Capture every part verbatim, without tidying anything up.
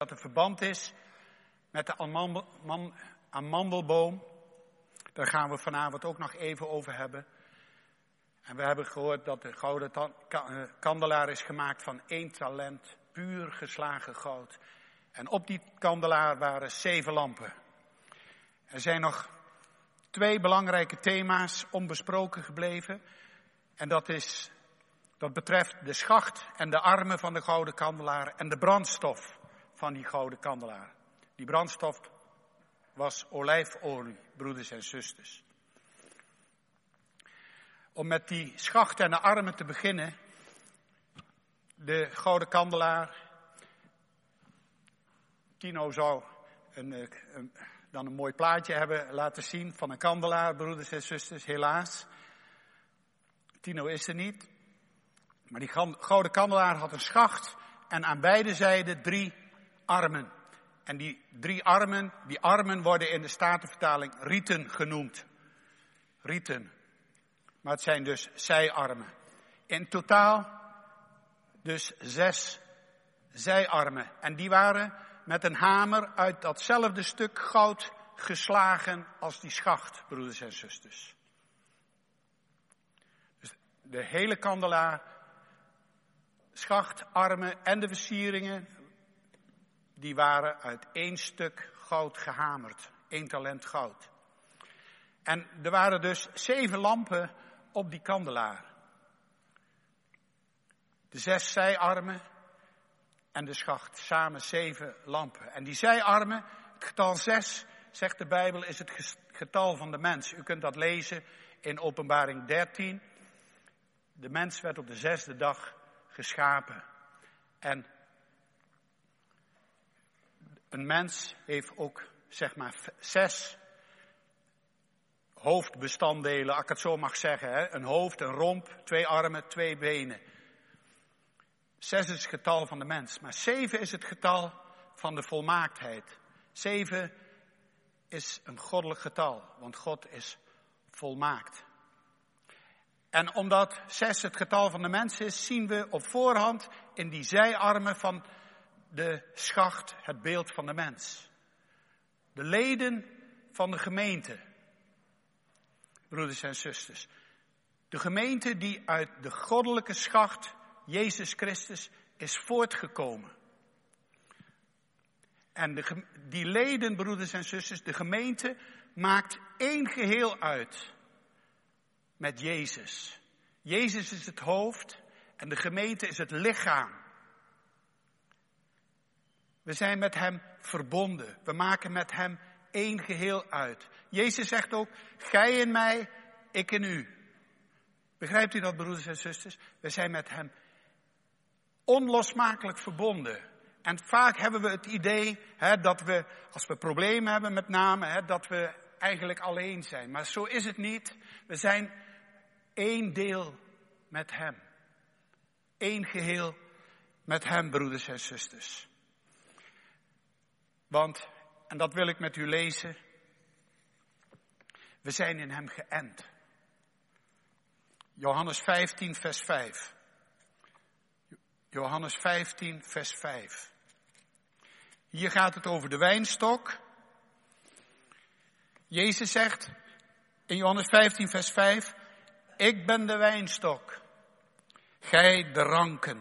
dat er verband is met de amandelboom. Daar gaan we vanavond ook nog even over hebben. En we hebben gehoord dat de gouden ta- ka- kandelaar is gemaakt van één talent, puur geslagen goud. En op die kandelaar waren zeven lampen. Er zijn nog twee belangrijke thema's onbesproken gebleven. En dat is, dat betreft de schacht en de armen van de gouden kandelaar en de brandstof van die gouden kandelaar. Die brandstof was olijfolie, broeders en zusters. Om met die schacht en de armen te beginnen. De gouden kandelaar. Tino zou een, een, dan een mooi plaatje hebben laten zien van een kandelaar, broeders en zusters, helaas. Tino is er niet. Maar die gouden kandelaar had een schacht en aan beide zijden drie armen. En die drie armen, die armen worden in de Statenvertaling rieten genoemd. Rieten. Maar het zijn dus zijarmen. In totaal dus zes zijarmen. En die waren met een hamer uit datzelfde stuk goud geslagen als die schacht, broeders en zusters. Dus de hele kandelaar, schacht, armen en de versieringen, die waren uit één stuk goud gehamerd. Één talent goud. En er waren dus zeven lampen op die kandelaar. De zes zijarmen en de schacht, samen zeven lampen. En die zijarmen, het getal zes, zegt de Bijbel, is het getal van de mens. U kunt dat lezen in Openbaring dertien. De mens werd op de zesde dag geschapen. En een mens heeft ook, zeg maar, zes hoofdbestanddelen, als ik het zo mag zeggen. Hè? Een hoofd, een romp, twee armen, twee benen. Zes is het getal van de mens. Maar zeven is het getal van de volmaaktheid. Zeven is een goddelijk getal, want God is volmaakt. En omdat zes het getal van de mens is, zien we op voorhand in die zijarmen van de schacht het beeld van de mens. De leden van de gemeente. Broeders en zusters. De gemeente die uit de goddelijke schacht, Jezus Christus, is voortgekomen. En de, die leden, broeders en zusters, de gemeente maakt één geheel uit met Jezus. Jezus is het hoofd en de gemeente is het lichaam. We zijn met hem verbonden. We maken met hem één geheel uit. Jezus zegt ook, gij in mij, ik in u. Begrijpt u dat, broeders en zusters? We zijn met hem onlosmakelijk verbonden. En vaak hebben we het idee hè, dat we, als we problemen hebben met name, hè, dat we eigenlijk alleen zijn. Maar zo is het niet. We zijn één deel met hem. Eén geheel met hem, broeders en zusters. Want, en dat wil ik met u lezen, we zijn in hem geënt. Johannes vijftien, vers vijf. Johannes vijftien, vers vijf. Hier gaat het over de wijnstok. Jezus zegt in Johannes vijftien, vers vijf, ik ben de wijnstok, gij de ranken.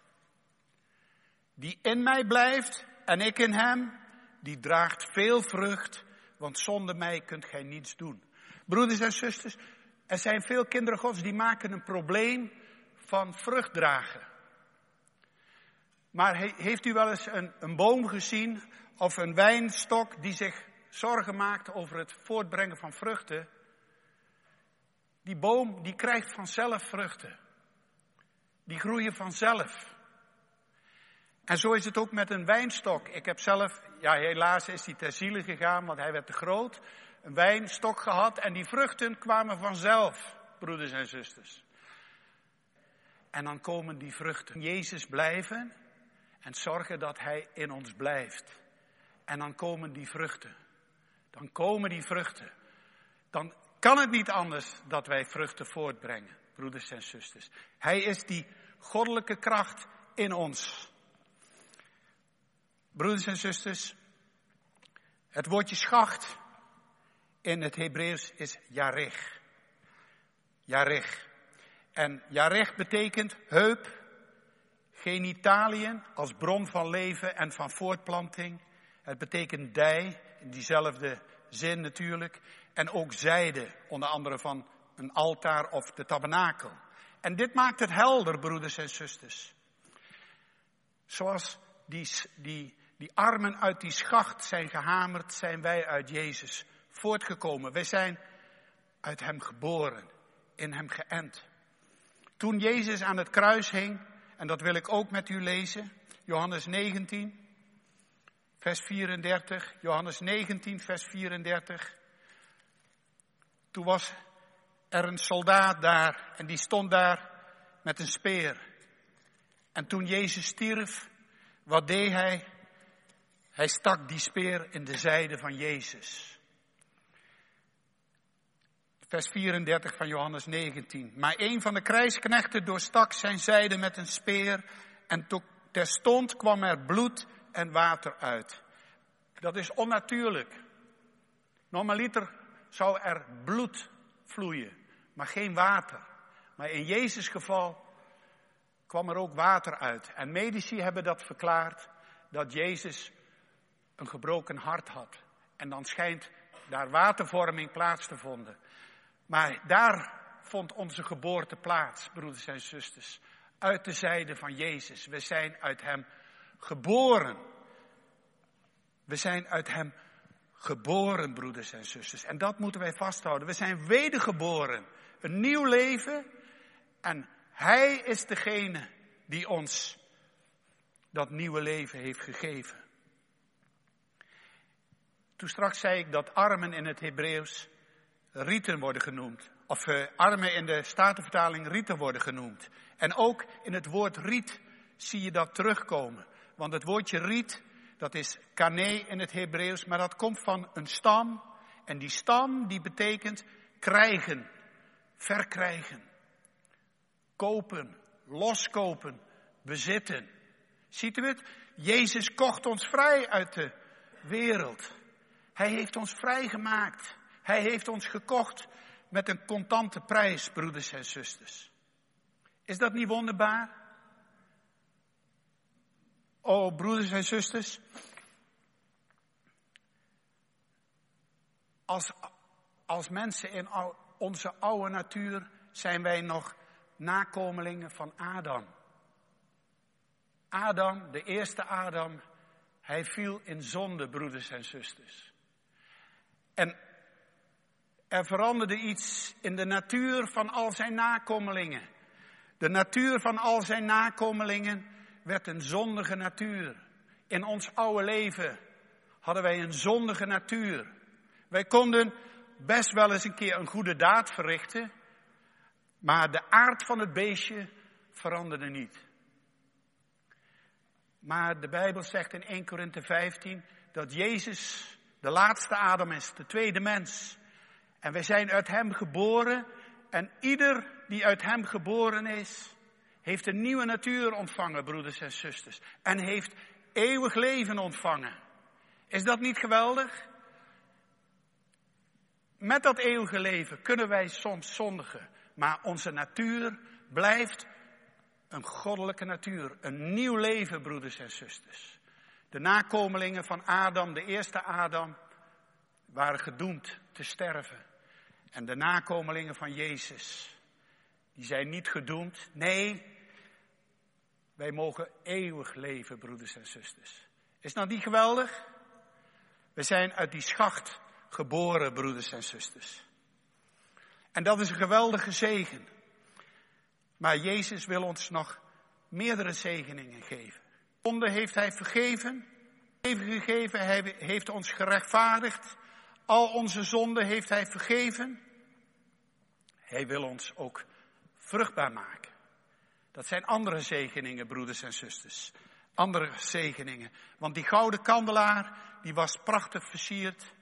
Die in mij blijft en ik in hem, die draagt veel vrucht, want zonder mij kunt gij niets doen. Broeders en zusters, er zijn veel kinderen Gods die maken een probleem van vrucht dragen. Maar he, heeft u wel eens een, een boom gezien of een wijnstok die zich zorgen maakt over het voortbrengen van vruchten? Die boom die krijgt vanzelf vruchten. Die groeien vanzelf. En zo is het ook met een wijnstok. Ik heb zelf, ja helaas is hij ter ziele gegaan, want hij werd te groot. Een wijnstok gehad en die vruchten kwamen vanzelf, broeders en zusters. En dan komen die vruchten. Jezus blijven en zorgen dat hij in ons blijft. En dan komen die vruchten. Dan komen die vruchten. Dan kan het niet anders dat wij vruchten voortbrengen, broeders en zusters. Hij is die goddelijke kracht in ons. Broeders en zusters, het woordje schacht in het Hebreeuws is yarech. Yarech. En yarech betekent heup, genitaliën als bron van leven en van voortplanting. Het betekent dij, in diezelfde zin natuurlijk. En ook zijde, onder andere van een altaar of de tabernakel. En dit maakt het helder, broeders en zusters. Zoals die, die, die armen uit die schacht zijn gehamerd, zijn wij uit Jezus voortgekomen. Wij zijn uit hem geboren, in hem geënt. Toen Jezus aan het kruis hing, en dat wil ik ook met u lezen, Johannes negentien, vers vierendertig, Johannes negentien, vers vierendertig. Toen was er een soldaat daar en die stond daar met een speer. En toen Jezus stierf, wat deed hij? Hij stak die speer in de zijde van Jezus. Vers vierendertig van Johannes negentien. Maar een van de krijgsknechten doorstak zijn zijde met een speer en terstond kwam er bloed en water uit. Dat is onnatuurlijk. Normaliter zou er bloed vloeien, maar geen water. Maar in Jezus' geval kwam er ook water uit. En medici hebben dat verklaard, dat Jezus een gebroken hart had. En dan schijnt daar watervorming plaats te vinden. Maar daar vond onze geboorte plaats, broeders en zusters. Uit de zijde van Jezus. We zijn uit hem geboren. We zijn uit hem geboren, broeders en zusters. En dat moeten wij vasthouden. We zijn wedergeboren. Een nieuw leven. En hij is degene die ons dat nieuwe leven heeft gegeven. Toen straks zei ik dat armen in het Hebreeuws rieten worden genoemd. Of uh, armen in de Statenvertaling rieten worden genoemd. En ook in het woord riet zie je dat terugkomen. Want het woordje riet, dat is kaneh in het Hebreeuws, maar dat komt van een stam. En die stam die betekent krijgen, verkrijgen, kopen, loskopen, bezitten. Ziet u het? Jezus kocht ons vrij uit de wereld. Hij heeft ons vrijgemaakt. Hij heeft ons gekocht met een contante prijs, broeders en zusters. Is dat niet wonderbaar? Oh, broeders en zusters. Als, als mensen in al, onze oude natuur zijn wij nog nakomelingen van Adam. Adam, de eerste Adam, hij viel in zonde, broeders en zusters. En er veranderde iets in de natuur van al zijn nakomelingen. De natuur van al zijn nakomelingen werd een zondige natuur. In ons oude leven hadden wij een zondige natuur. Wij konden best wel eens een keer een goede daad verrichten, maar de aard van het beestje veranderde niet. Maar de Bijbel zegt in eerste Korinthe vijftien dat Jezus de laatste Adam is, de tweede mens. En wij zijn uit hem geboren en ieder die uit hem geboren is, heeft een nieuwe natuur ontvangen, broeders en zusters. En heeft eeuwig leven ontvangen. Is dat niet geweldig? Met dat eeuwige leven kunnen wij soms zondigen, maar onze natuur blijft een goddelijke natuur. Een nieuw leven, broeders en zusters. De nakomelingen van Adam, de eerste Adam, waren gedoemd te sterven. En de nakomelingen van Jezus, die zijn niet gedoemd. Nee, wij mogen eeuwig leven, broeders en zusters. Is dat niet geweldig? We zijn uit die schacht geboren, broeders en zusters. En dat is een geweldige zegen. Maar Jezus wil ons nog meerdere zegeningen geven. Zonde heeft hij vergeven, leven gegeven, hij heeft ons gerechtvaardigd. Al onze zonden heeft hij vergeven. Hij wil ons ook vruchtbaar maken. Dat zijn andere zegeningen, broeders en zusters. Andere zegeningen. Want die gouden kandelaar, die was prachtig versierd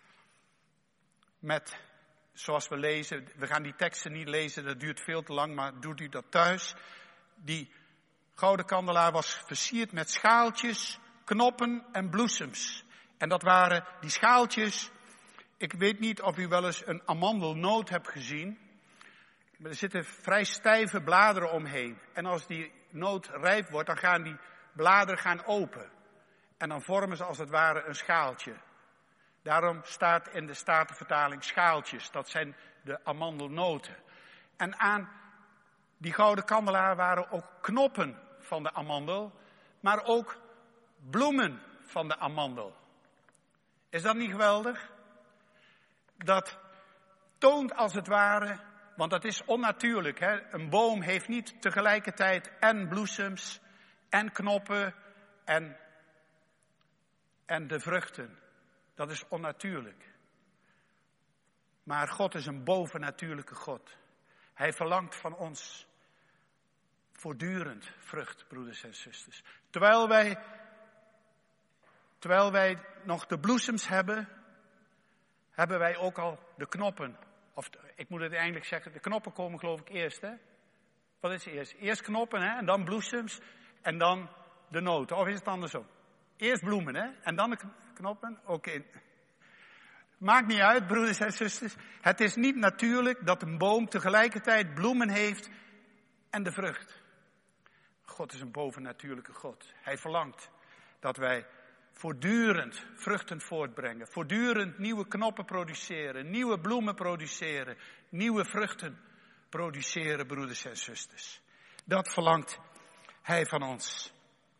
met, zoals we lezen, we gaan die teksten niet lezen, dat duurt veel te lang, maar doet u dat thuis. Die gouden kandelaar was versierd met schaaltjes, knoppen en bloesems. En dat waren die schaaltjes. Ik weet niet of u wel eens een amandelnoot hebt gezien. Maar er zitten vrij stijve bladeren omheen. En als die noot rijp wordt, dan gaan die bladeren gaan open. En dan vormen ze als het ware een schaaltje. Daarom staat in de Statenvertaling schaaltjes. Dat zijn de amandelnoten. En aan die gouden kandelaar waren ook knoppen van de amandel. Maar ook bloemen van de amandel. Is dat niet geweldig? Dat toont als het ware, want dat is onnatuurlijk. Hè? Een boom heeft niet tegelijkertijd en bloesems en knoppen en, en de vruchten. Dat is onnatuurlijk. Maar God is een bovennatuurlijke God. Hij verlangt van ons voortdurend vrucht, broeders en zusters. Terwijl wij, terwijl wij nog de bloesems hebben, hebben wij ook al de knoppen. Of ik moet het eigenlijk zeggen, de knoppen komen geloof ik eerst. Hè? Wat is eerst? Eerst knoppen, hè? En dan bloesems en dan de noten. Of is het andersom? Eerst bloemen, hè? En dan de knoppen. Oké. Okay. Maakt niet uit, broeders en zusters. Het is niet natuurlijk dat een boom tegelijkertijd bloemen heeft en de vrucht. God is een bovennatuurlijke God. Hij verlangt dat wij voortdurend vruchten voortbrengen. Voortdurend nieuwe knoppen produceren. Nieuwe bloemen produceren. Nieuwe vruchten produceren, broeders en zusters. Dat verlangt hij van ons.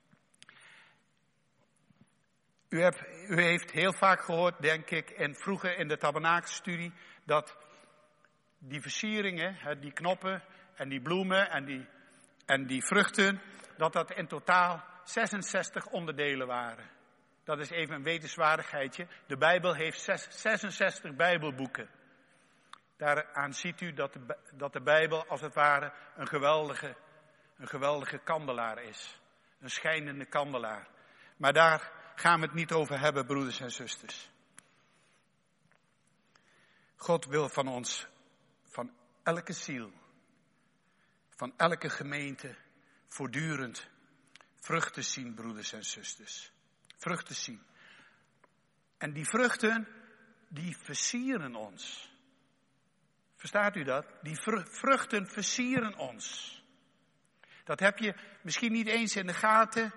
U, hebt, u heeft heel vaak gehoord, denk ik, en vroeger in de tabernakelstudie, dat die versieringen, die knoppen en die bloemen en die, en die vruchten, dat dat in totaal zesenzestig onderdelen waren. Dat is even een wetenswaardigheidje. De Bijbel heeft zesenzestig Bijbelboeken. Daaraan ziet u dat de, dat de Bijbel als het ware een geweldige, een geweldige kandelaar is. Een schijnende kandelaar. Maar daar gaan we het niet over hebben, broeders en zusters. God wil van ons, van elke ziel, van elke gemeente, voortdurend vruchten zien, broeders en zusters. Vruchten zien. En die vruchten, die versieren ons. Verstaat u dat? Die vruchten versieren ons. Dat heb je misschien niet eens in de gaten.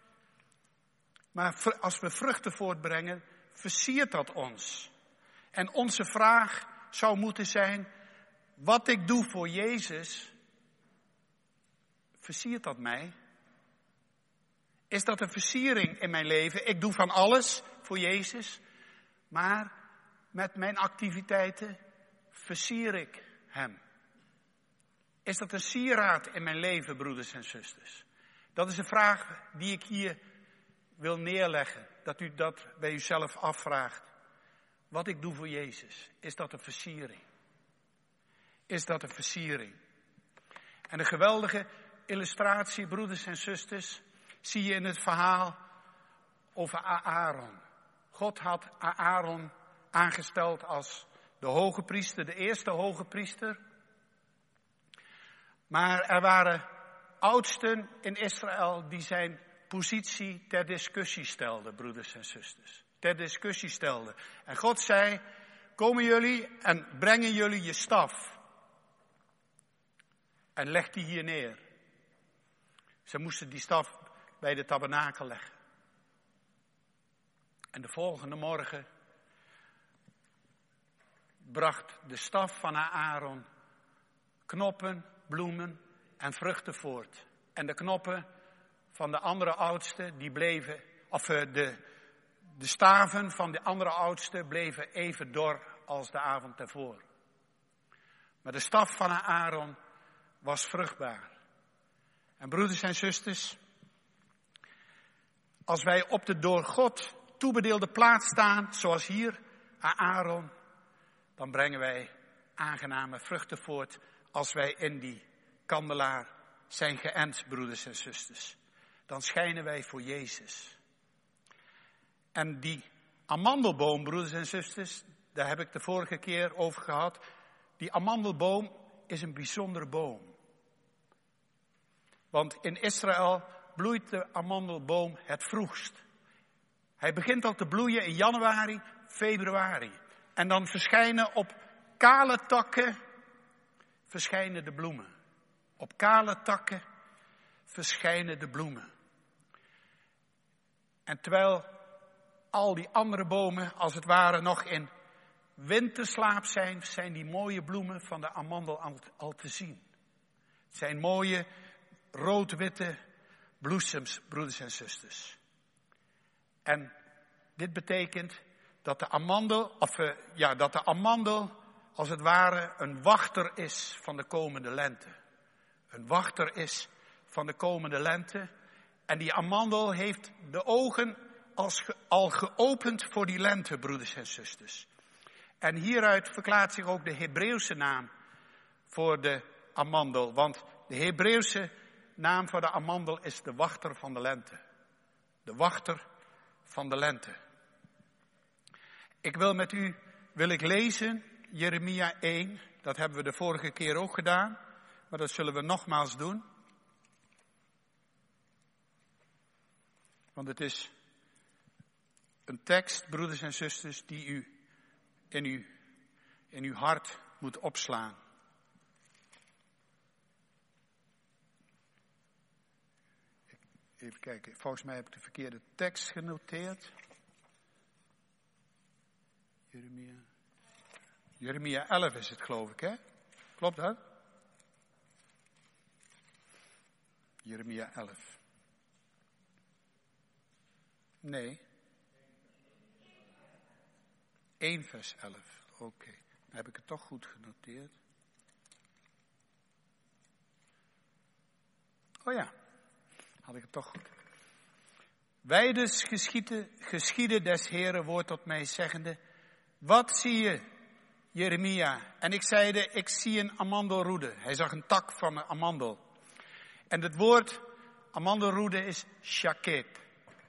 Maar als we vruchten voortbrengen, versiert dat ons. En onze vraag zou moeten zijn, wat ik doe voor Jezus, versiert dat mij? Is dat een versiering in mijn leven? Ik doe van alles voor Jezus, maar met mijn activiteiten versier ik Hem. Is dat een sieraad in mijn leven, broeders en zusters? Dat is een vraag die ik hier wil neerleggen. Dat u dat bij uzelf afvraagt. Wat ik doe voor Jezus, is dat een versiering? Is dat een versiering? En een geweldige illustratie, broeders en zusters, zie je in het verhaal over Aaron. God had Aaron aangesteld als de hoge priester, de eerste hoge priester. Maar er waren oudsten in Israël die zijn positie ter discussie stelden, broeders en zusters. Ter discussie stelden. En God zei, komen jullie en brengen jullie je staf. En leg die hier neer. Ze moesten die staf bij de tabernakel leggen. En de volgende morgen bracht de staf van Aaron knoppen, bloemen en vruchten voort. En de knoppen van de andere oudsten, die bleven, of de, de staven van de andere oudsten bleven even dor als de avond ervoor. Maar de staf van Aaron was vruchtbaar. En broeders en zusters, als wij op de door God toebedeelde plaats staan, zoals hier Aaron, dan brengen wij aangename vruchten voort als wij in die kandelaar zijn geënt, broeders en zusters. Dan schijnen wij voor Jezus. En die amandelboom, broeders en zusters, daar heb ik de vorige keer over gehad. Die amandelboom is een bijzondere boom. Want in Israël bloeit de amandelboom het vroegst. Hij begint al te bloeien in januari, februari. En dan verschijnen op kale takken, verschijnen de bloemen. Op kale takken verschijnen de bloemen. En terwijl al die andere bomen, als het ware, nog in winterslaap zijn, zijn die mooie bloemen van de amandel al, al te zien. Het zijn mooie rood-witte bloesems, broeders en zusters. En dit betekent dat de amandel, of uh, ja, dat de amandel als het ware een wachter is van de komende lente. Een wachter is van de komende lente. En die amandel heeft de ogen als ge, al geopend voor die lente, broeders en zusters. En hieruit verklaart zich ook de Hebreeuwse naam voor de amandel. Want de Hebreeuwse naam voor de amandel is de wachter van de lente. De wachter van de lente. Ik wil met u, wil ik lezen, Jeremia één. Dat hebben we de vorige keer ook gedaan. Maar dat zullen we nogmaals doen. Want het is een tekst, broeders en zusters, die u in, u, in uw hart moet opslaan. Even kijken, volgens mij heb ik de verkeerde tekst genoteerd. Jeremia. Jeremia elf is het, geloof ik, hè? Klopt dat? Jeremia elf. Nee. één vers elf. Oké, okay. Dan heb ik het toch goed genoteerd. Oh ja, had ik het toch goed. Wij dus geschieden, geschieden des Heren woord tot mij zeggende, wat zie je, Jeremia? En ik zeide, ik zie een amandelroede. Hij zag een tak van een amandel. En het woord amandelroede is shaket.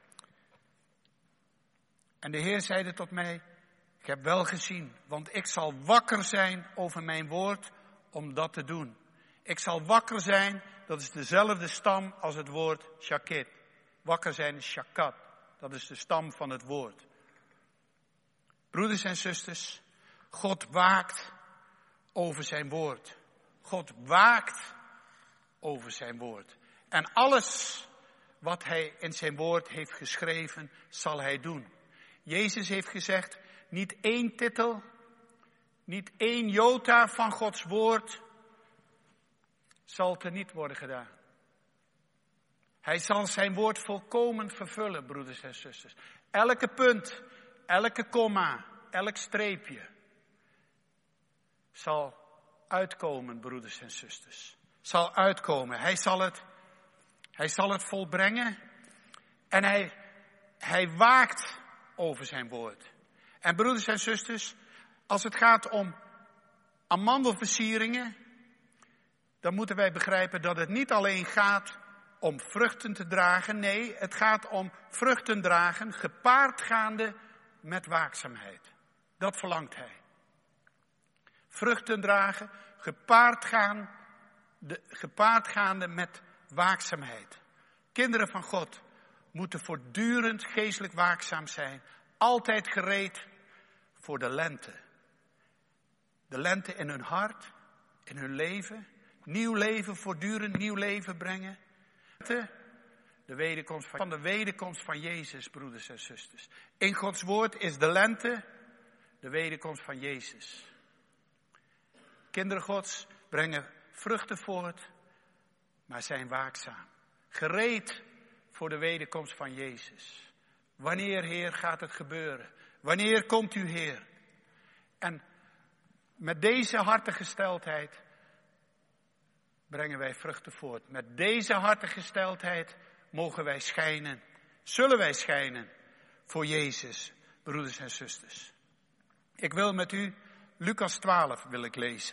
En de Heer zeide tot mij, ik heb wel gezien, want ik zal wakker zijn over mijn woord om dat te doen. Ik zal wakker zijn, dat is dezelfde stam als het woord shaket. Wakker zijn is shakat, dat is de stam van het woord. Broeders en zusters, God waakt over zijn woord. God waakt over zijn woord. En alles wat hij in zijn woord heeft geschreven, zal hij doen. Jezus heeft gezegd, niet één titel, niet één jota van Gods woord zal teniet worden gedaan. Hij zal zijn woord volkomen vervullen, broeders en zusters. Elke punt, elke komma, elk streepje zal uitkomen, broeders en zusters. Zal uitkomen. Hij zal het, hij zal het volbrengen en hij, hij waakt over zijn woord. En broeders en zusters, als het gaat om amandelversieringen, dan moeten wij begrijpen dat het niet alleen gaat om vruchten te dragen. Nee, het gaat om vruchten dragen, gepaardgaande met waakzaamheid. Dat verlangt hij. Vruchten dragen, gepaardgaande, gepaardgaande met waakzaamheid. Kinderen van God moeten voortdurend geestelijk waakzaam zijn. Altijd gereed voor de lente. De lente in hun hart, in hun leven. Nieuw leven, voortdurend nieuw leven brengen. De wederkomst van, van de wederkomst van Jezus, broeders en zusters. In Gods woord is de lente de wederkomst van Jezus. Kinderen Gods brengen vruchten voort, maar zijn waakzaam. Gereed voor de wederkomst van Jezus. Wanneer, Heer, gaat het gebeuren? Wanneer komt u, Heer? En met deze hartegesteldheid brengen wij vruchten voort. Met deze hartegesteldheid mogen wij schijnen. Zullen wij schijnen voor Jezus, broeders en zusters. Ik wil met u Lucas twaalf wil ik lezen.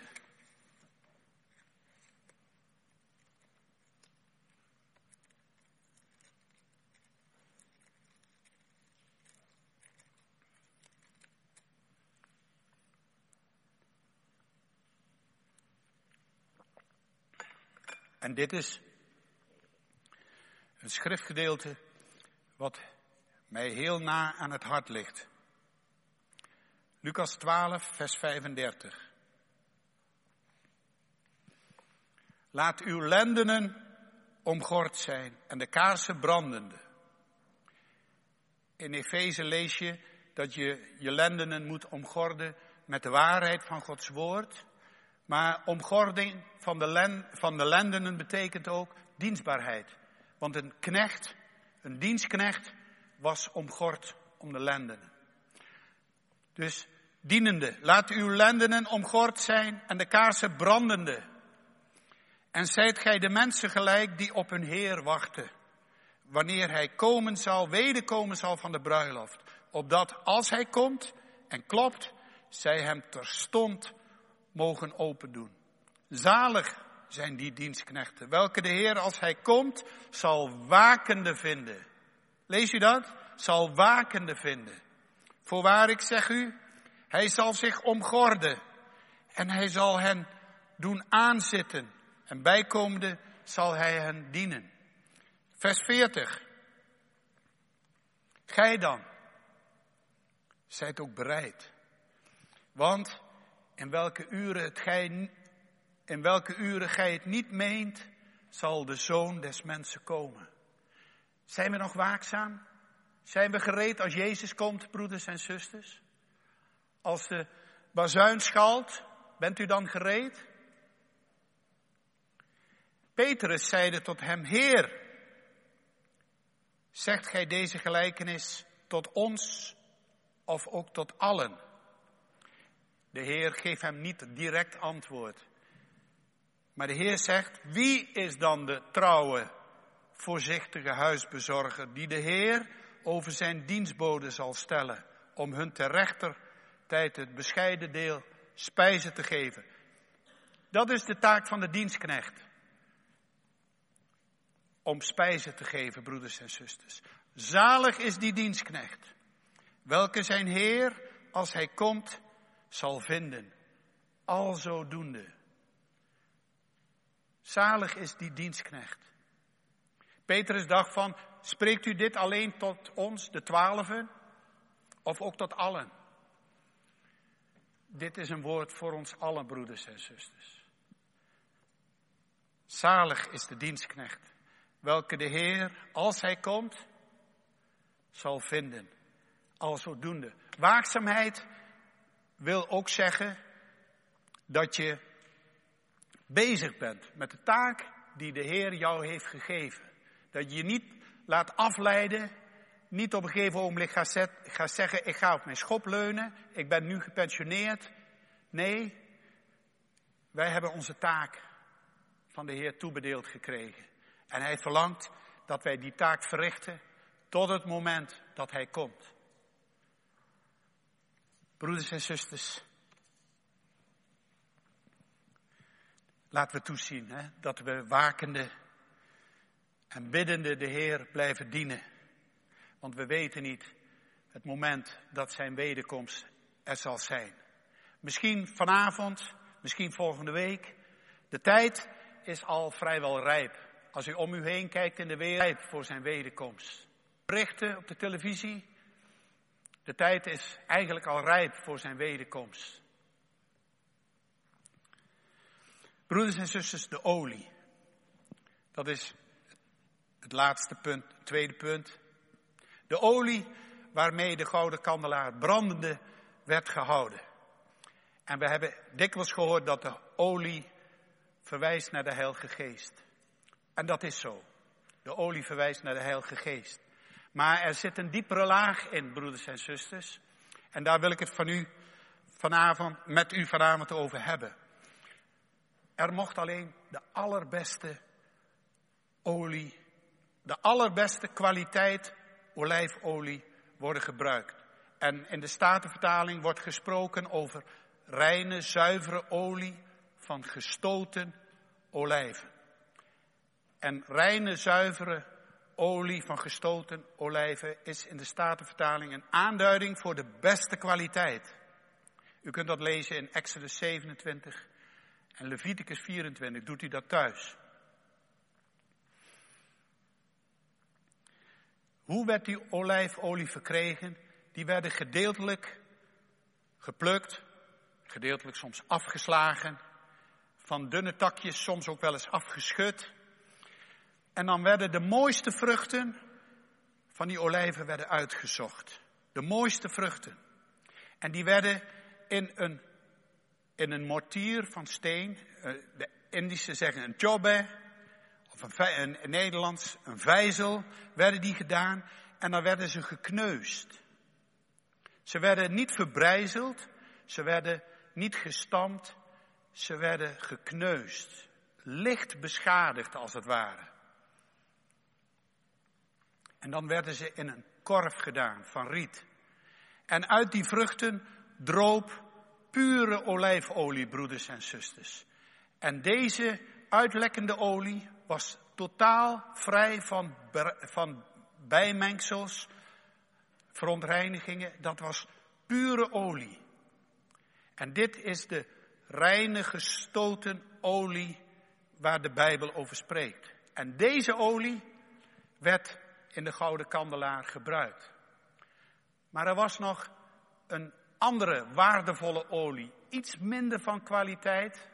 En dit is een schriftgedeelte wat mij heel na aan het hart ligt. Lucas twaalf, vers vijfendertig. Laat uw lendenen omgord zijn en de kaarsen brandende. In Efeze lees je dat je je lendenen moet omgorden met de waarheid van Gods woord. Maar omgording van de, len, van de lendenen betekent ook dienstbaarheid. Want een knecht, een dienstknecht, was omgord om de lendenen. Dus dienende, laat uw lendenen omgord zijn en de kaarsen brandende. En zijt gij de mensen gelijk die op hun Heer wachten, wanneer hij komen zal, wederkomen zal van de bruiloft. Opdat als hij komt en klopt, zij hem terstond mogen opendoen. Zalig zijn die dienstknechten, welke de Heer als hij komt, zal wakende vinden. Lees u dat? Zal wakende vinden. Voorwaar ik zeg u, hij zal zich omgorden en hij zal hen doen aanzitten. En bijkomende zal hij hen dienen. Vers veertig. Gij dan, zijt ook bereid. Want in welke uren het gij, in welke uren gij het niet meent, zal de Zoon des Mensen komen. Zijn we nog waakzaam? Zijn we gereed als Jezus komt, broeders en zusters? Als de bazuin schalt, bent u dan gereed? Petrus zeide tot hem, Heer, zegt gij deze gelijkenis tot ons of ook tot allen? De Heer geeft hem niet direct antwoord. Maar de Heer zegt, wie is dan de trouwe, voorzichtige huisbezorger die de Heer over zijn dienstboden zal stellen, om hun ter rechter tijd het bescheiden deel spijzen te geven? Dat is de taak van de dienstknecht. Om spijzen te geven, broeders en zusters. Zalig is die dienstknecht, welke zijn Heer, als hij komt, zal vinden. Alzodoende. Zalig is die dienstknecht. Petrus dacht van, spreekt u dit alleen tot ons, de twaalfen, of ook tot allen? Dit is een woord voor ons allen, broeders en zusters. Zalig is de dienstknecht, welke de Heer, als hij komt, zal vinden. Alzodoende. Waakzaamheid wil ook zeggen dat je bezig bent met de taak die de Heer jou heeft gegeven. Dat je je niet laat afleiden, niet op een gegeven ogenblik gaat, zet, gaat zeggen, ik ga op mijn schop leunen, ik ben nu gepensioneerd. Nee, wij hebben onze taak van de Heer toebedeeld gekregen. En hij verlangt dat wij die taak verrichten tot het moment dat hij komt. Broeders en zusters, laten we toezien hè, dat we wakende en biddende de Heer blijven dienen. Want we weten niet het moment dat zijn wederkomst er zal zijn. Misschien vanavond, misschien volgende week. De tijd is al vrijwel rijp. Als u om u heen kijkt in de wereld, rijp voor zijn wederkomst. Berichten op de televisie. De tijd is eigenlijk al rijp voor zijn wederkomst. Broeders en zusters, de olie. Dat is het laatste punt, het tweede punt. De olie waarmee de gouden kandelaar brandende werd gehouden. En we hebben dikwijls gehoord dat de olie verwijst naar de Heilige Geest. En dat is zo. De olie verwijst naar de Heilige Geest. Maar er zit een diepere laag in, broeders en zusters. En daar wil ik het van u vanavond, met u vanavond over hebben. Er mocht alleen de allerbeste olie, de allerbeste kwaliteit olijfolie worden gebruikt. En in de Statenvertaling wordt gesproken over reine, zuivere olie van gestoten olijven. En reine, zuivere olie van gestoten olijven is in de Statenvertaling een aanduiding voor de beste kwaliteit. U kunt dat lezen in Exodus zevenentwintig en Leviticus vierentwintig. Doet u dat thuis? Hoe werd die olijfolie verkregen? Die werden gedeeltelijk geplukt, gedeeltelijk soms afgeslagen, van dunne takjes soms ook wel eens afgeschud. En dan werden de mooiste vruchten van die olijven werden uitgezocht. De mooiste vruchten. En die werden in een, in een mortier van steen, de Indische zeggen een chobe, of een, een, in Nederlands een vijzel, werden die gedaan en dan werden ze gekneusd. Ze werden niet verbrijzeld, ze werden niet gestampt, ze werden gekneusd. Licht beschadigd als het ware. En dan werden ze in een korf gedaan van riet. En uit die vruchten droop pure olijfolie, broeders en zusters. En deze uitlekkende olie was totaal vrij van, van bijmengsels, verontreinigingen. Dat was pure olie. En dit is de reine gestoten olie waar de Bijbel over spreekt. En deze olie werd in de gouden kandelaar gebruikt. Maar er was nog een andere waardevolle olie, iets minder van kwaliteit.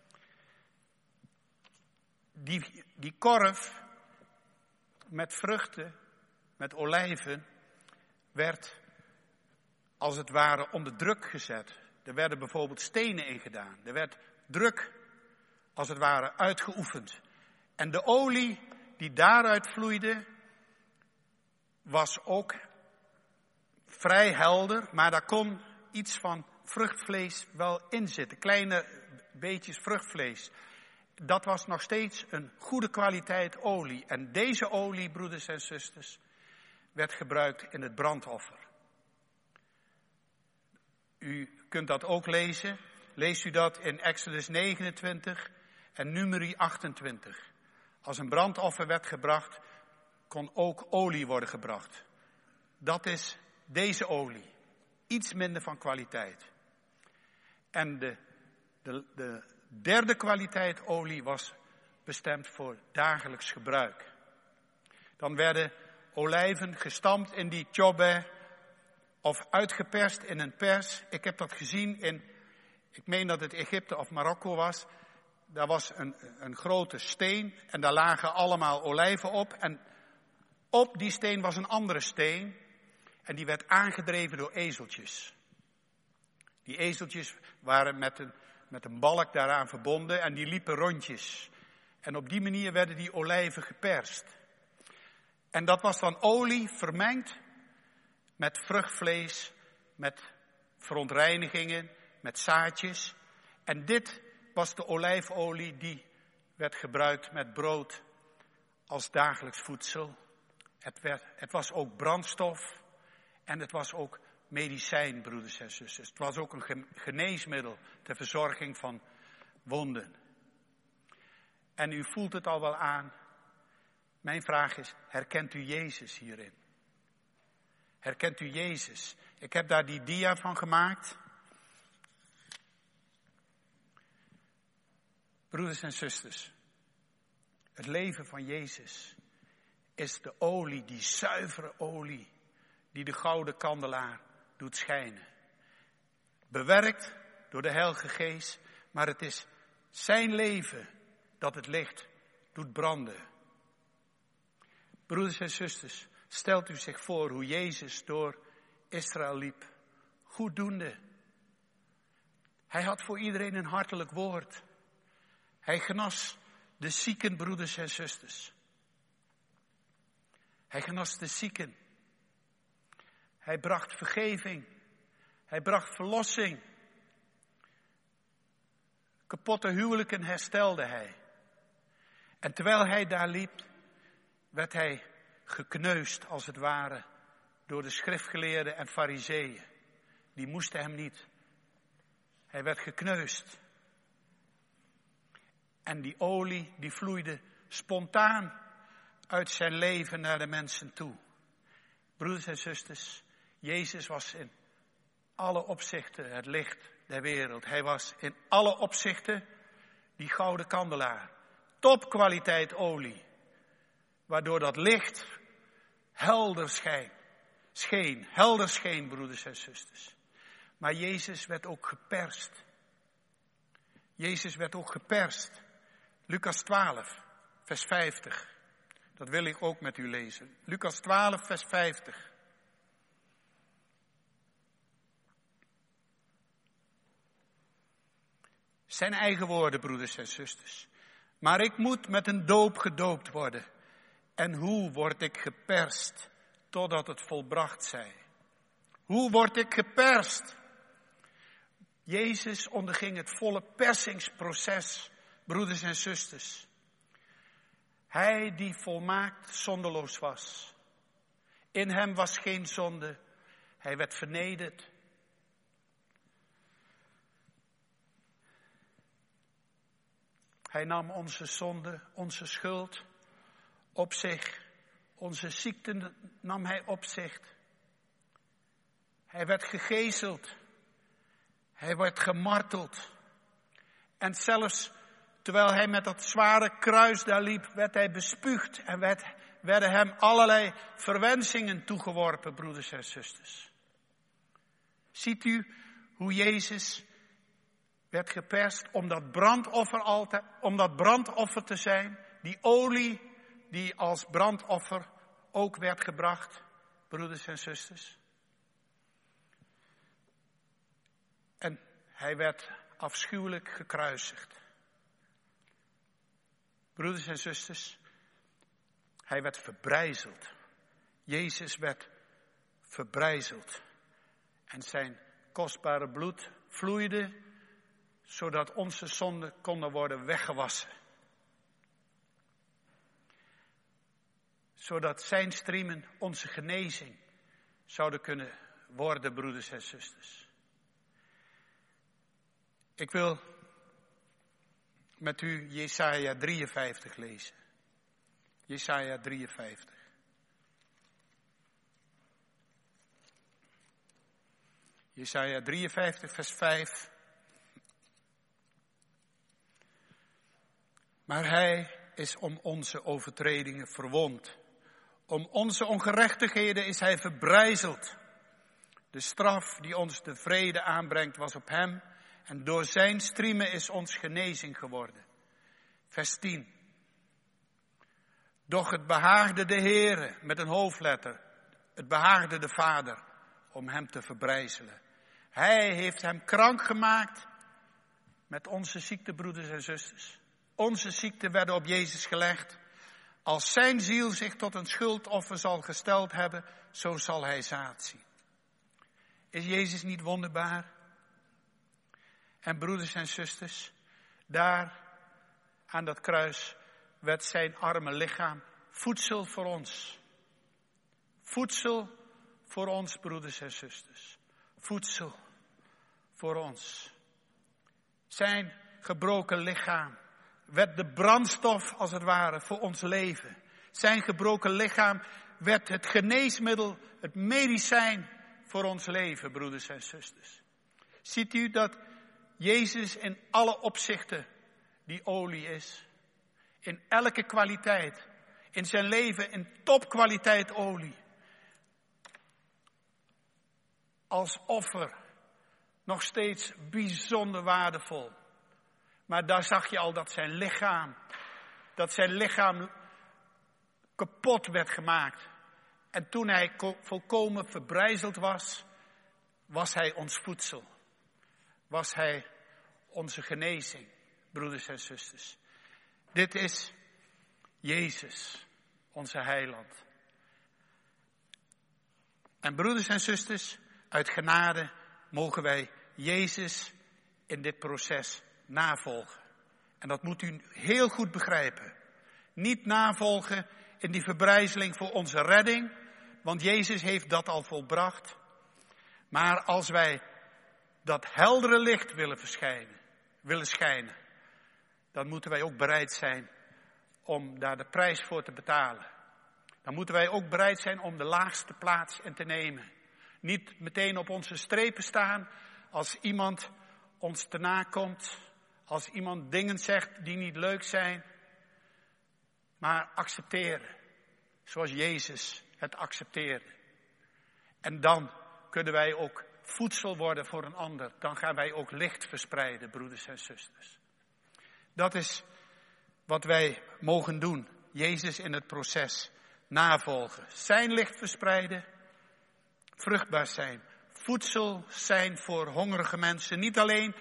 Die, die korf met vruchten, met olijven, werd als het ware onder druk gezet. Er werden bijvoorbeeld stenen in gedaan. Er werd druk, als het ware, uitgeoefend. En de olie die daaruit vloeide, was ook vrij helder, maar daar kon iets van vruchtvlees wel in zitten. Kleine beetjes vruchtvlees. Dat was nog steeds een goede kwaliteit olie. En deze olie, broeders en zusters, werd gebruikt in het brandoffer. U kunt dat ook lezen. Leest u dat in Exodus negenentwintig en Numeri achtentwintig. Als een brandoffer werd gebracht, kon ook olie worden gebracht. Dat is deze olie. Iets minder van kwaliteit. En de, de, de derde kwaliteit olie was bestemd voor dagelijks gebruik. Dan werden olijven gestampt in die chobe of uitgeperst in een pers. Ik heb dat gezien in, ik meen dat het Egypte of Marokko was. Daar was een, een grote steen en daar lagen allemaal olijven op. En op die steen was een andere steen en die werd aangedreven door ezeltjes. Die ezeltjes waren met een, met een balk daaraan verbonden en die liepen rondjes. En op die manier werden die olijven geperst. En dat was dan olie vermengd met vruchtvlees, met verontreinigingen, met zaadjes. En dit was de olijfolie die werd gebruikt met brood als dagelijks voedsel. Het, werd, het was ook brandstof en het was ook medicijn, broeders en zusters. Het was ook een geneesmiddel ter verzorging van wonden. En u voelt het al wel aan. Mijn vraag is, herkent u Jezus hierin? Herkent u Jezus? Ik heb daar die dia van gemaakt. Broeders en zusters, het leven van Jezus is de olie, die zuivere olie, die de gouden kandelaar doet schijnen. Bewerkt door de Heilige Geest, maar het is zijn leven dat het licht doet branden. Broeders en zusters, stelt u zich voor hoe Jezus door Israël liep, goeddoende. Hij had voor iedereen een hartelijk woord. Hij genas de zieken, broeders en zusters. Hij genas de zieken. Hij bracht vergeving. Hij bracht verlossing. Kapotte huwelijken herstelde hij. En terwijl hij daar liep, werd hij gekneusd als het ware door de schriftgeleerden en farizeeën. Die moesten hem niet. Hij werd gekneusd. En die olie die vloeide spontaan uit zijn leven naar de mensen toe. Broeders en zusters, Jezus was in alle opzichten het licht der wereld. Hij was in alle opzichten die gouden kandelaar. Topkwaliteit olie. Waardoor dat licht helder scheen. Scheen, helder scheen, broeders en zusters. Maar Jezus werd ook geperst. Jezus werd ook geperst. Lucas twaalf, vers vijftig. Dat wil ik ook met u lezen. Lucas twaalf, vers vijftig. Zijn eigen woorden, broeders en zusters. Maar ik moet met een doop gedoopt worden. En hoe word ik geperst totdat het volbracht zij? Hoe word ik geperst? Jezus onderging het volle persingsproces, broeders en zusters. Hij die volmaakt zondeloos was. In hem was geen zonde. Hij werd vernederd. Hij nam onze zonde, onze schuld op zich. Onze ziekten nam hij op zich. Hij werd gegezeld. Hij werd gemarteld. En zelfs terwijl hij met dat zware kruis daar liep, werd hij bespuugd. En werd, werden hem allerlei verwensingen toegeworpen, broeders en zusters. Ziet u hoe Jezus werd geperst om dat brandoffer, altijd, om dat brandoffer te zijn. Die olie die als brandoffer ook werd gebracht, broeders en zusters. En hij werd afschuwelijk gekruisigd. Broeders en zusters, hij werd verbrijzeld. Jezus werd verbrijzeld. En zijn kostbare bloed vloeide, zodat onze zonden konden worden weggewassen. Zodat zijn striemen onze genezing zouden kunnen worden, broeders en zusters. Ik wil met u Jesaja drieënvijftig lezen. Jesaja drieënvijftig. Jesaja drieënvijftig, vers vijf. Maar hij is om onze overtredingen verwond. Om onze ongerechtigheden is hij verbrijzeld. De straf die ons de vrede aanbrengt was op hem. En door zijn striemen is ons genezing geworden. Vers tien. Doch het behaagde de Heere, met een hoofdletter. Het behaagde de Vader om hem te verbrijzelen. Hij heeft hem krank gemaakt met onze ziekte, broeders en zusters. Onze ziekten werden op Jezus gelegd. Als zijn ziel zich tot een schuldoffer zal gesteld hebben, zo zal hij zaad zien. Is Jezus niet wonderbaar? En broeders en zusters, daar aan dat kruis werd zijn arme lichaam voedsel voor ons. Voedsel voor ons, broeders en zusters. Voedsel voor ons. Zijn gebroken lichaam werd de brandstof, als het ware, voor ons leven. Zijn gebroken lichaam werd het geneesmiddel, het medicijn voor ons leven, broeders en zusters. Ziet u dat Jezus in alle opzichten die olie is? In elke kwaliteit. In zijn leven in topkwaliteit olie. Als offer. Nog steeds bijzonder waardevol. Maar daar zag je al dat zijn lichaam, dat zijn lichaam kapot werd gemaakt. En toen hij volkomen verbrijzeld was, was hij ons voedsel. Was hij onze genezing, broeders en zusters. Dit is Jezus, onze heiland. En broeders en zusters, uit genade mogen wij Jezus in dit proces navolgen. En dat moet u heel goed begrijpen. Niet navolgen in die verbrijzeling voor onze redding, want Jezus heeft dat al volbracht. Maar als wij dat heldere licht willen verschijnen, willen schijnen, dan moeten wij ook bereid zijn om daar de prijs voor te betalen. Dan moeten wij ook bereid zijn om de laagste plaats in te nemen. Niet meteen op onze strepen staan als iemand ons te nakomt, als iemand dingen zegt die niet leuk zijn, maar accepteren zoals Jezus het accepteren. En dan kunnen wij ook voedsel worden voor een ander. Dan gaan wij ook licht verspreiden, broeders en zusters. Dat is wat wij mogen doen. Jezus in het proces navolgen. Zijn licht verspreiden, vruchtbaar zijn. Voedsel zijn voor hongerige mensen. Niet alleen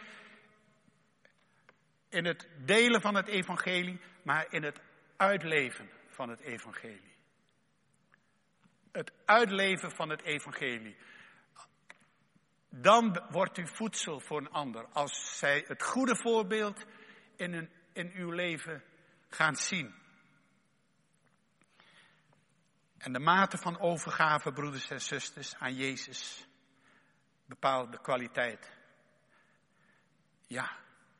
in het delen van het evangelie, maar in het uitleven van het evangelie. Het uitleven van het evangelie. Dan wordt u voedsel voor een ander. Als zij het goede voorbeeld in, een, in uw leven gaan zien. En de mate van overgave, broeders en zusters, aan Jezus bepaalt de kwaliteit. Ja.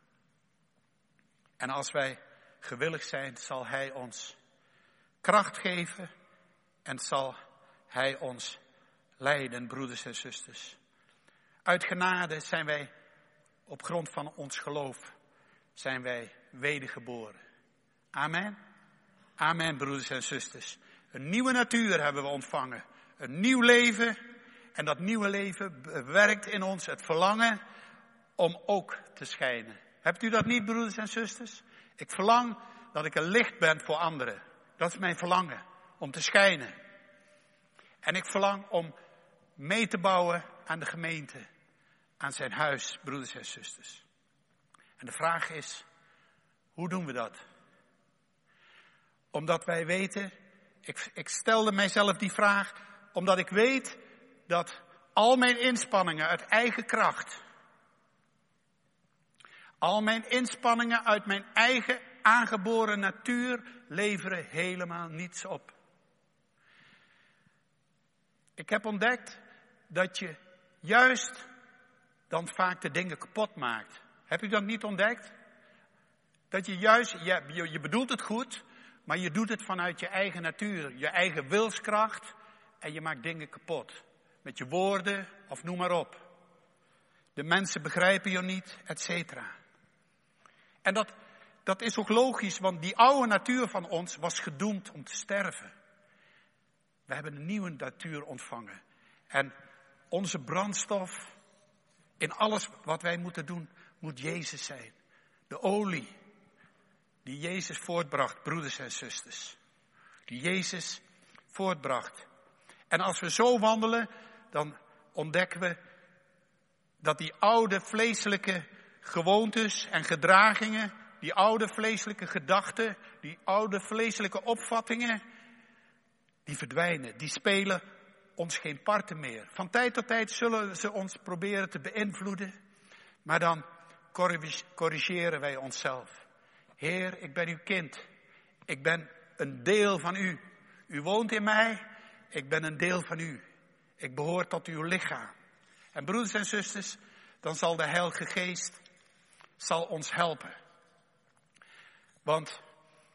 En als wij gewillig zijn, zal Hij ons kracht geven en zal Hij ons leiden, broeders en zusters. Uit genade zijn wij, op grond van ons geloof, zijn wij wedergeboren. Amen. Amen, broeders en zusters. Een nieuwe natuur hebben we ontvangen. Een nieuw leven. En dat nieuwe leven bewerkt in ons het verlangen om ook te schijnen. Hebt u dat niet, broeders en zusters? Ik verlang dat ik een licht ben voor anderen. Dat is mijn verlangen, om te schijnen. En ik verlang om mee te bouwen aan de gemeente, aan zijn huis, broeders en zusters. En de vraag is, hoe doen we dat? Omdat wij weten, ik, ik stelde mijzelf die vraag, omdat ik weet dat al mijn inspanningen uit eigen kracht, al mijn inspanningen uit mijn eigen aangeboren natuur leveren helemaal niets op. Ik heb ontdekt dat je juist dan vaak de dingen kapot maakt. Heb u dat niet ontdekt? Dat je juist, je, je bedoelt het goed, maar je doet het vanuit je eigen natuur, je eigen wilskracht en je maakt dingen kapot. Met je woorden of noem maar op. De mensen begrijpen je niet, et cetera. En dat, dat is ook logisch, want die oude natuur van ons was gedoemd om te sterven. We hebben een nieuwe natuur ontvangen. En onze brandstof in alles wat wij moeten doen, moet Jezus zijn. De olie die Jezus voortbracht, broeders en zusters. Die Jezus voortbracht. En als we zo wandelen, dan ontdekken we dat die oude vleeselijke gewoontes en gedragingen, die oude vleeselijke gedachten, die oude vleeselijke opvattingen, die verdwijnen. Die spelen ons geen parten meer. Van tijd tot tijd zullen ze ons proberen te beïnvloeden, maar dan corrigeren wij onszelf. Heer, ik ben uw kind. Ik ben een deel van u. U woont in mij. Ik ben een deel van u. Ik behoor tot uw lichaam. En broeders en zusters, dan zal de Heilige Geest zal ons helpen. Want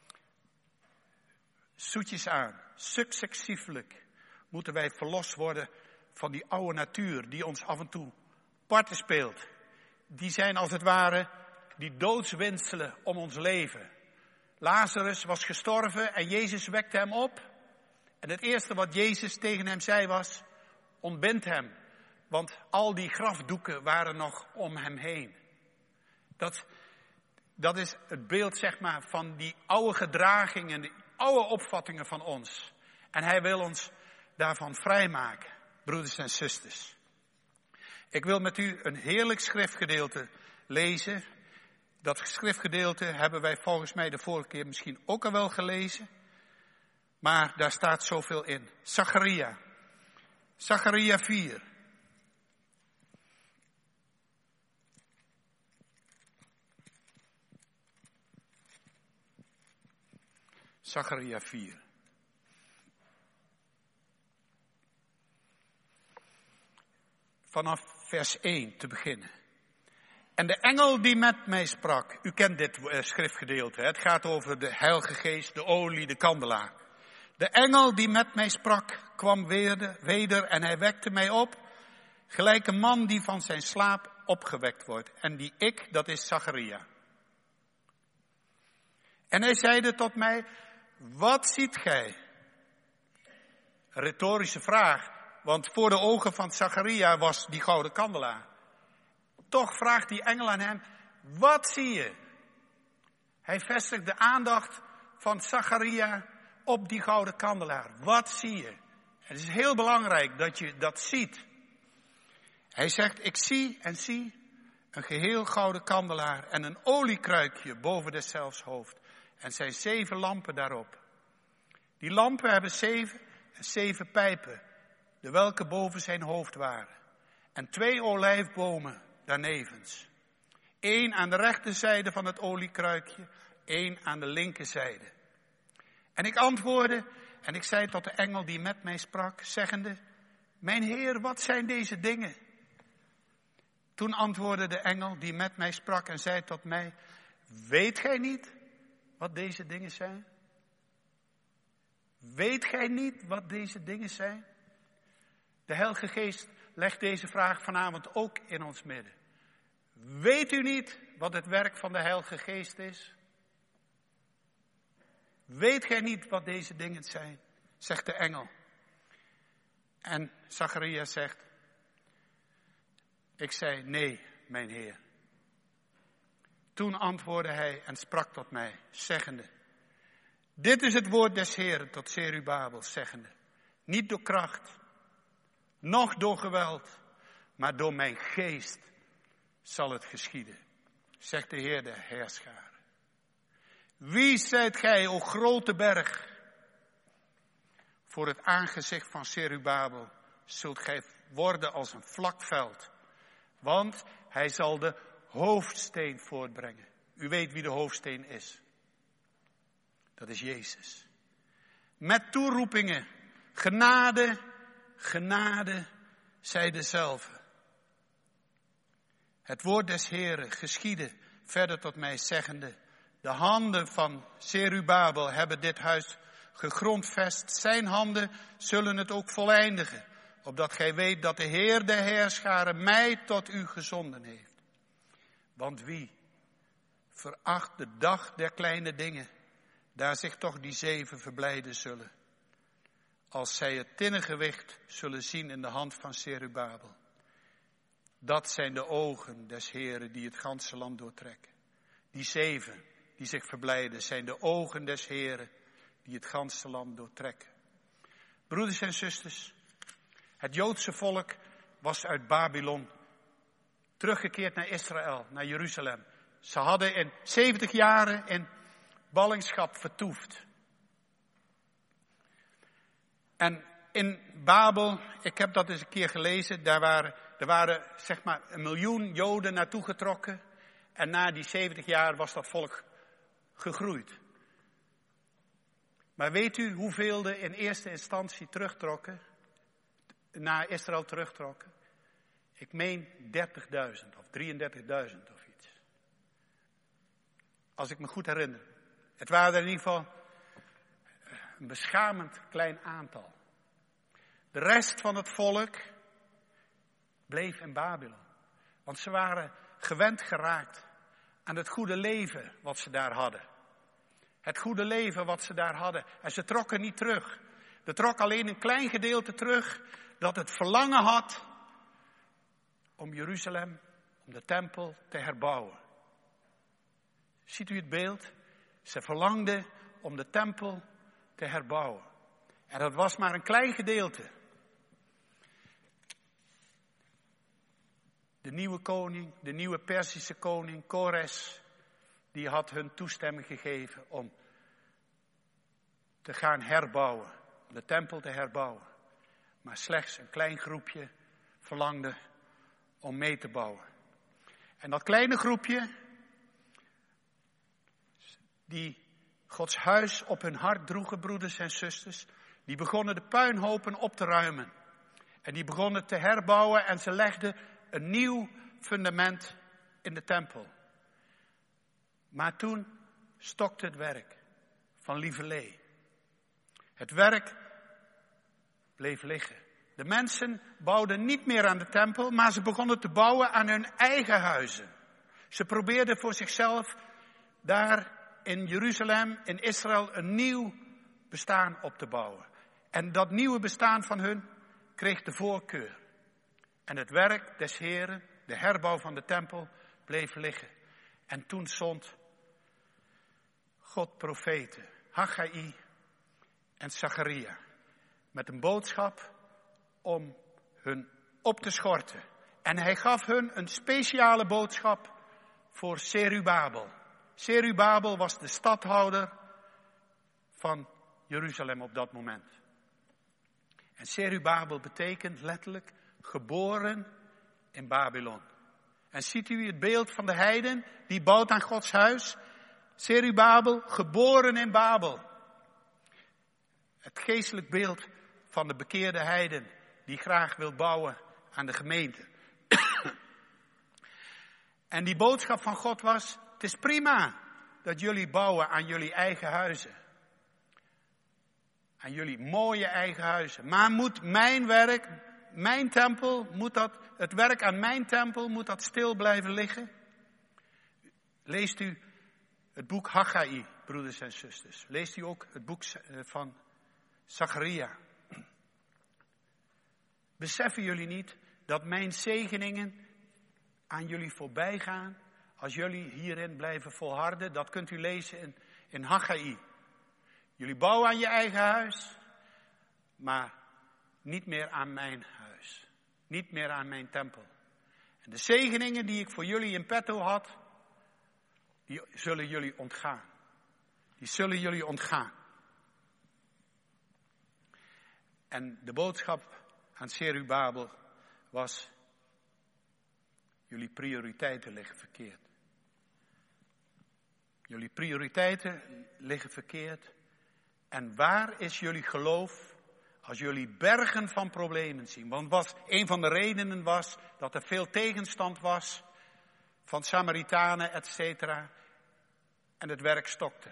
zoetjes aan, successievelijk moeten wij verlost worden van die oude natuur die ons af en toe parten speelt. Die zijn als het ware die doodswinselen om ons leven. Lazarus was gestorven en Jezus wekte hem op. En het eerste wat Jezus tegen hem zei was, ontbind hem. Want al die grafdoeken waren nog om hem heen. Dat, dat is het beeld, zeg maar, van die oude gedragingen, die oude opvattingen van ons. En hij wil ons daarvan vrijmaken, broeders en zusters. Ik wil met u een heerlijk schriftgedeelte lezen. Dat schriftgedeelte hebben wij volgens mij de vorige keer misschien ook al wel gelezen. Maar daar staat zoveel in. Zacharia. Zacharia vier. Zacharia vier. Vanaf vers één te beginnen. En de engel die met mij sprak. U kent dit uh, schriftgedeelte. Hè? Het gaat over de Heilige Geest, de olie, de kandelaar. De engel die met mij sprak kwam weder, weder en hij wekte mij op. Gelijk een man die van zijn slaap opgewekt wordt. En die ik, dat is Zacharia. En hij zeide tot mij, wat ziet gij? Een retorische vraag, want voor de ogen van Zacharia was die gouden kandelaar. Toch vraagt die engel aan hem, wat zie je? Hij vestigt de aandacht van Zacharia op die gouden kandelaar. Wat zie je? Het is heel belangrijk dat je dat ziet. Hij zegt, ik zie en zie een geheel gouden kandelaar en een oliekruikje boven deszelfs hoofd. En zijn zeven lampen daarop. Die lampen hebben zeven en zeven pijpen, de welke boven zijn hoofd waren. En twee olijfbomen daarnevens. Eén aan de rechterzijde van het oliekruikje, één aan de linkerzijde. En ik antwoordde en ik zei tot de engel die met mij sprak, zeggende, mijn Heer, wat zijn deze dingen? Toen antwoordde de engel die met mij sprak en zei tot mij, weet gij niet wat deze dingen zijn? Weet gij niet wat deze dingen zijn? De Heilige Geest legt deze vraag vanavond ook in ons midden. Weet u niet wat het werk van de Heilige Geest is? Weet gij niet wat deze dingen zijn? Zegt de engel. En Zacharia zegt, ik zei, nee, mijn Heer. Toen antwoordde hij en sprak tot mij, zeggende, dit is het woord des Heeren tot Zerubabel, zeggende, niet door kracht, noch door geweld, maar door mijn geest zal het geschieden, zegt de Heer der Heerscharen. Wie zijt gij, o grote berg? Voor het aangezicht van Zerubabel zult gij worden als een vlak veld, want hij zal de hoofdsteen voortbrengen. U weet wie de hoofdsteen is. Dat is Jezus. Met toeroepingen, genade, genade, zij dezelfde. Het woord des Heeren geschiedde verder tot mij zeggende, de handen van Zerubabel hebben dit huis gegrondvest. Zijn handen zullen het ook voleindigen, opdat gij weet dat de Heer der Heerscharen mij tot u gezonden heeft. Want wie veracht de dag der kleine dingen, daar zich toch die zeven verblijden zullen, als zij het tinnengewicht zullen zien in de hand van Zerubabel. Dat zijn de ogen des Heeren die het ganse land doortrekken. Die zeven die zich verblijden zijn de ogen des Heeren die het ganse land doortrekken. Broeders en zusters, het Joodse volk was uit Babylon teruggekeerd naar Israël, naar Jeruzalem. Ze hadden in zeventig jaren in ballingschap vertoefd. En in Babel, ik heb dat eens een keer gelezen, daar waren, er waren zeg maar een miljoen Joden naartoe getrokken. En na die zeventig jaar was dat volk gegroeid. Maar weet u hoeveel er in eerste instantie terugtrokken, naar Israël terugtrokken? Ik meen dertigduizend of drieëndertigduizend of iets. Als ik me goed herinner. Het waren er in ieder geval een beschamend klein aantal. De rest van het volk bleef in Babylon. Want ze waren gewend geraakt aan het goede leven wat ze daar hadden. Het goede leven wat ze daar hadden. En ze trokken niet terug. Er trok alleen een klein gedeelte terug dat het verlangen had om Jeruzalem, om de tempel te herbouwen. Ziet u het beeld? Ze verlangden om de tempel te herbouwen. En dat was maar een klein gedeelte. De nieuwe koning, de nieuwe Perzische koning, Kores, die had hun toestemming gegeven om te gaan herbouwen, om de tempel te herbouwen. Maar slechts een klein groepje verlangde om mee te bouwen. En dat kleine groepje, die Gods huis op hun hart droegen, broeders en zusters, die begonnen de puinhopen op te ruimen. En die begonnen te herbouwen en ze legden een nieuw fundament in de tempel. Maar toen stokte het werk van Lieverlee. Het werk bleef liggen. De mensen bouwden niet meer aan de tempel, maar ze begonnen te bouwen aan hun eigen huizen. Ze probeerden voor zichzelf daar in Jeruzalem, in Israël, een nieuw bestaan op te bouwen. En dat nieuwe bestaan van hun kreeg de voorkeur. En het werk des Heren, de herbouw van de tempel, bleef liggen. En toen zond God profeten, Haggai en Zacharia, met een boodschap om hun op te schorten. En hij gaf hun een speciale boodschap voor Zerubabel. Zerubabel was de stadhouder van Jeruzalem op dat moment. En Zerubabel betekent letterlijk geboren in Babylon. En ziet u het beeld van de heiden die bouwt aan Gods huis? Zerubabel, geboren in Babel. Het geestelijk beeld van de bekeerde heiden die graag wil bouwen aan de gemeente. En die boodschap van God was, het is prima dat jullie bouwen aan jullie eigen huizen. Aan jullie mooie eigen huizen. Maar moet mijn werk, mijn tempel, moet dat, het werk aan mijn tempel, moet dat stil blijven liggen? Leest u het boek Haggai, broeders en zusters. Leest u ook het boek van Zacharia. Beseffen jullie niet dat mijn zegeningen aan jullie voorbij gaan als jullie hierin blijven volharden? Dat kunt u lezen in, in Haggai. Jullie bouwen aan je eigen huis, maar niet meer aan mijn huis. Niet meer aan mijn tempel. En de zegeningen die ik voor jullie in petto had, die zullen jullie ontgaan. Die zullen jullie ontgaan. En de boodschap aan Zerubabel was, jullie prioriteiten liggen verkeerd. Jullie prioriteiten liggen verkeerd. En waar is jullie geloof als jullie bergen van problemen zien? Want wat een van de redenen was dat er veel tegenstand was van Samaritanen, et cetera. En het werk stokte.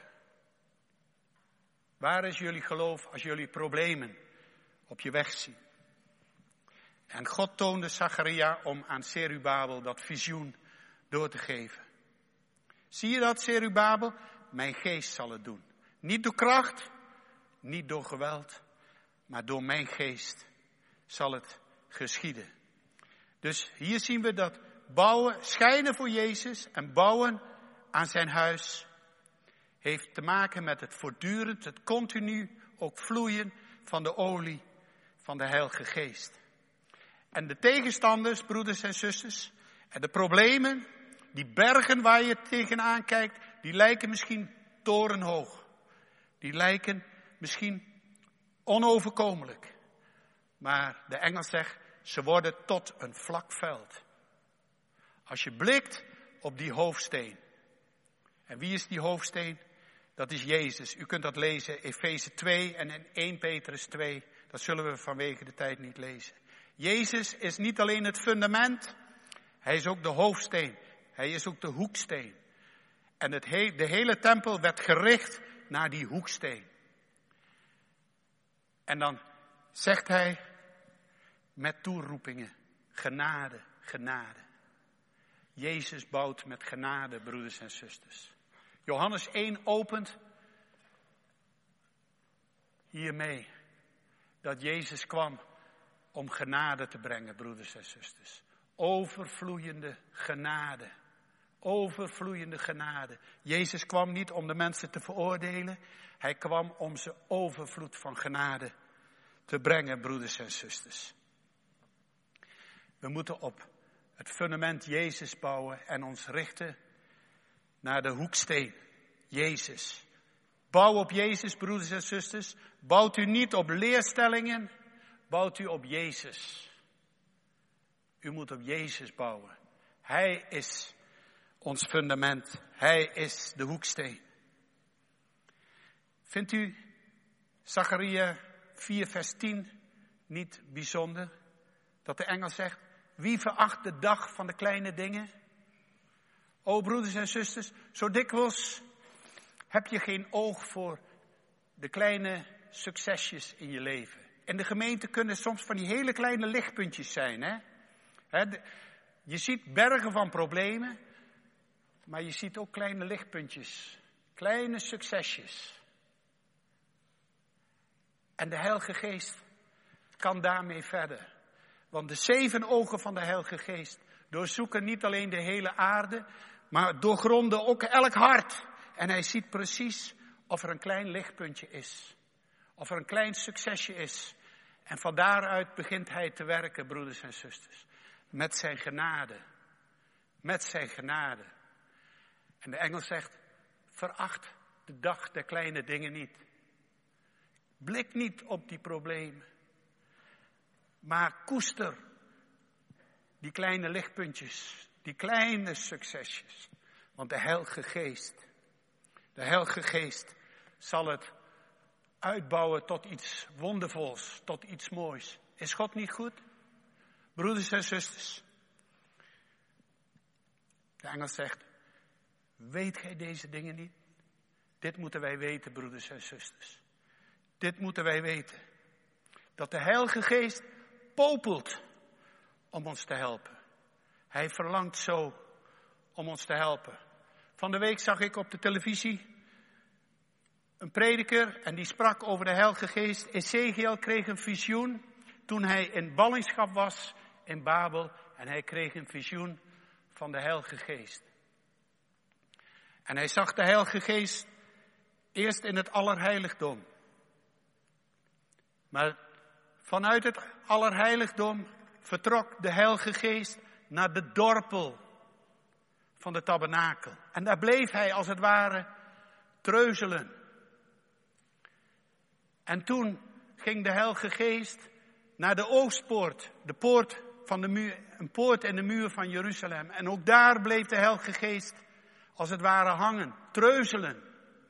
Waar is jullie geloof als jullie problemen op je weg zien? En God toonde Zacharia om aan Zerubabel dat visioen door te geven. Zie je dat, Zerubabel? Mijn geest zal het doen. Niet door kracht, niet door geweld, maar door mijn geest zal het geschieden. Dus hier zien we dat bouwen, schijnen voor Jezus en bouwen aan zijn huis heeft te maken met het voortdurend, het continu ook vloeien van de olie van de Heilige Geest. En de tegenstanders, broeders en zusters, en de problemen, die bergen waar je tegenaan kijkt, die lijken misschien torenhoog. Die lijken misschien onoverkomelijk. Maar de engel zegt, ze worden tot een vlak veld. Als je blikt op die hoofdsteen. En wie is die hoofdsteen? Dat is Jezus. U kunt dat lezen, Efeze twee en in eerste Petrus twee. Dat zullen we vanwege de tijd niet lezen. Jezus is niet alleen het fundament, hij is ook de hoofdsteen. Hij is ook de hoeksteen. En het he- de hele tempel werd gericht naar die hoeksteen. En dan zegt hij met toeroepingen, genade, genade. Jezus bouwt met genade, broeders en zusters. Johannes één opent hiermee dat Jezus kwam om genade te brengen, broeders en zusters. Overvloeiende genade. Overvloeiende genade. Jezus kwam niet om de mensen te veroordelen. Hij kwam om ze overvloed van genade te brengen, broeders en zusters. We moeten op het fundament Jezus bouwen en ons richten naar de hoeksteen. Jezus. Bouw op Jezus, broeders en zusters. Bouwt u niet op leerstellingen. Bouwt u op Jezus. U moet op Jezus bouwen. Hij is ons fundament. Hij is de hoeksteen. Vindt u Zacharia vier vers tien niet bijzonder? Dat de engel zegt, wie veracht de dag van de kleine dingen? O broeders en zusters, zo dikwijls heb je geen oog voor de kleine succesjes in je leven. In de gemeente kunnen soms van die hele kleine lichtpuntjes zijn. Hè? He, de, je ziet bergen van problemen, maar je ziet ook kleine lichtpuntjes. Kleine succesjes. En de Heilige Geest kan daarmee verder. Want de zeven ogen van de Heilige Geest doorzoeken niet alleen de hele aarde, maar doorgronden ook elk hart. En hij ziet precies of er een klein lichtpuntje is. Of er een klein succesje is. En van daaruit begint hij te werken, broeders en zusters. Met zijn genade. Met zijn genade. En de engel zegt, veracht de dag der kleine dingen niet. Blik niet op die problemen. Maar koester die kleine lichtpuntjes. Die kleine succesjes. Want de Heilige Geest, de Heilige Geest zal het uitbouwen tot iets wondervols, tot iets moois. Is God niet goed? Broeders en zusters. De engel zegt, weet gij deze dingen niet? Dit moeten wij weten, broeders en zusters. Dit moeten wij weten. Dat de Heilige Geest popelt om ons te helpen. Hij verlangt zo om ons te helpen. Van de week zag ik op de televisie een prediker en die sprak over de Heilige Geest. Ezekiel kreeg een visioen toen hij in ballingschap was in Babel. En hij kreeg een visioen van de Heilige Geest. En hij zag de Heilige Geest eerst in het Allerheiligdom. Maar vanuit het Allerheiligdom vertrok de Heilige Geest naar de dorpel van de tabernakel. En daar bleef hij als het ware treuzelen. En toen ging de Heilige Geest naar de Oostpoort, de poort van de muur, een poort in de muur van Jeruzalem. En ook daar bleef de Heilige Geest als het ware hangen, treuzelen.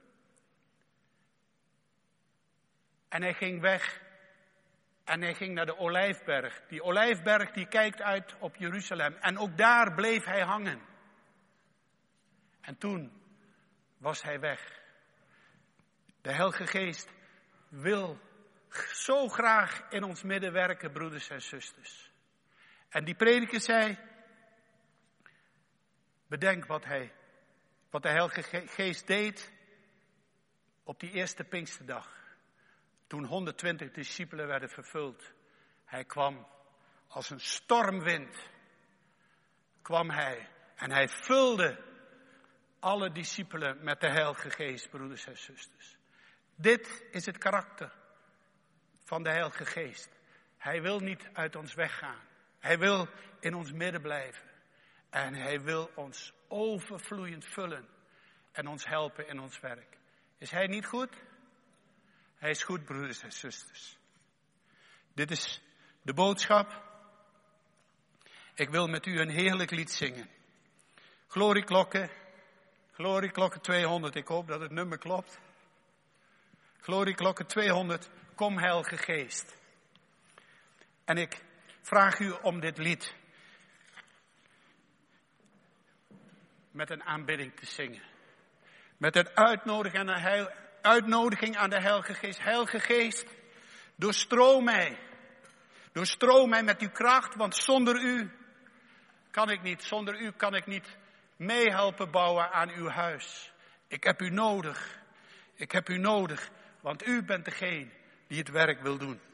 En hij ging weg en hij ging naar de Olijfberg. Die Olijfberg die kijkt uit op Jeruzalem. En ook daar bleef hij hangen. En toen was hij weg. De Heilige Geest wil zo graag in ons midden werken, broeders en zusters. En die prediker zei, bedenk wat hij, wat de Heilige Geest deed op die eerste Pinksterdag. Toen honderdtwintig discipelen werden vervuld. Hij kwam als een stormwind. Kwam hij en hij vulde alle discipelen met de Heilige Geest, broeders en zusters. Dit is het karakter van de Heilige Geest. Hij wil niet uit ons weggaan. Hij wil in ons midden blijven. En hij wil ons overvloeiend vullen en ons helpen in ons werk. Is hij niet goed? Hij is goed, broeders en zusters. Dit is de boodschap. Ik wil met u een heerlijk lied zingen. Glorieklokken. Glorieklokken tweehonderd. Ik hoop dat het nummer klopt. Glorieklokken tweehonderd. Kom, Heilige Geest. En ik vraag u om dit lied met een aanbidding te zingen. Met een uitnodiging aan de, heil, uitnodiging aan de Heilige Geest. Heilige Geest, doorstroom mij. Doorstroom mij met uw kracht, want zonder u kan ik niet. Zonder u kan ik niet meehelpen bouwen aan uw huis. Ik heb u nodig. Ik heb u nodig, want u bent degene die het werk wil doen.